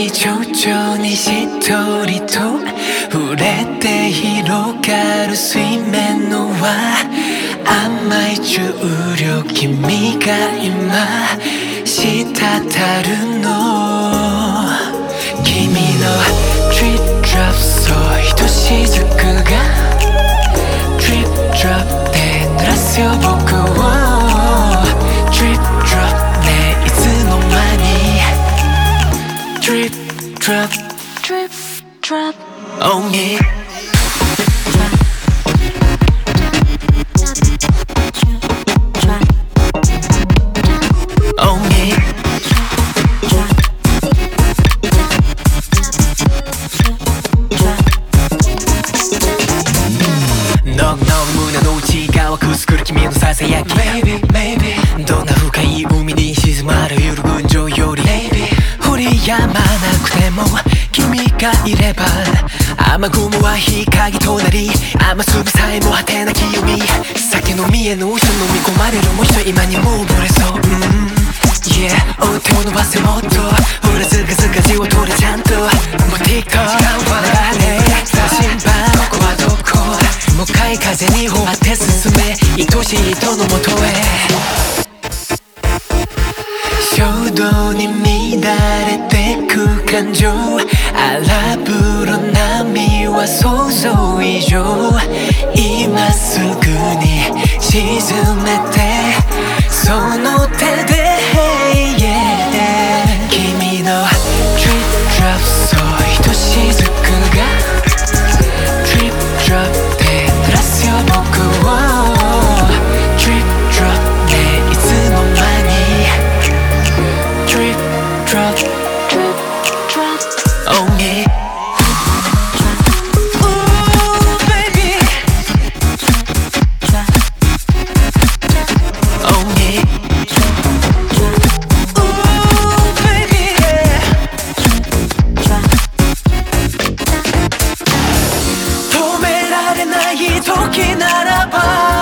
に徐々にしっとりと触れて広がる水面の輪、甘い重力君が今滴るの。君の Drip Drop そうひとしずくが Drip Drop で濡らすよ僕を Drip Drop ねいつの間に Drip Drop Drip Drop on me胸の内側くすぐる君のささやき Maybe, maybe どんな深い海に沈まる揺る群青より Maybe 降り止まなくても君がいれば雨雲は日陰となり雨粒さえも果てなき海酒飲みへの嘘飲み込まれるも人今にも溺れそう、Yeah お手を伸ばせもっとほらずかずかじを取れちゃんともう TikTok 時間は流れ心配ここはどこ向かい風にほわって進め愛しい人のもとへ衝動に乱れてく感情荒ぶる波は想像以上今すぐに沈めてその手で、hey, yeah 君の Drip Drop そうひとしずくが Drip Drop で濡らすよ僕を Drip Drop ねいつの間に Drip Drop Drip Drop on me Ooh baby on me Ooh baby yeah 止められない時ならば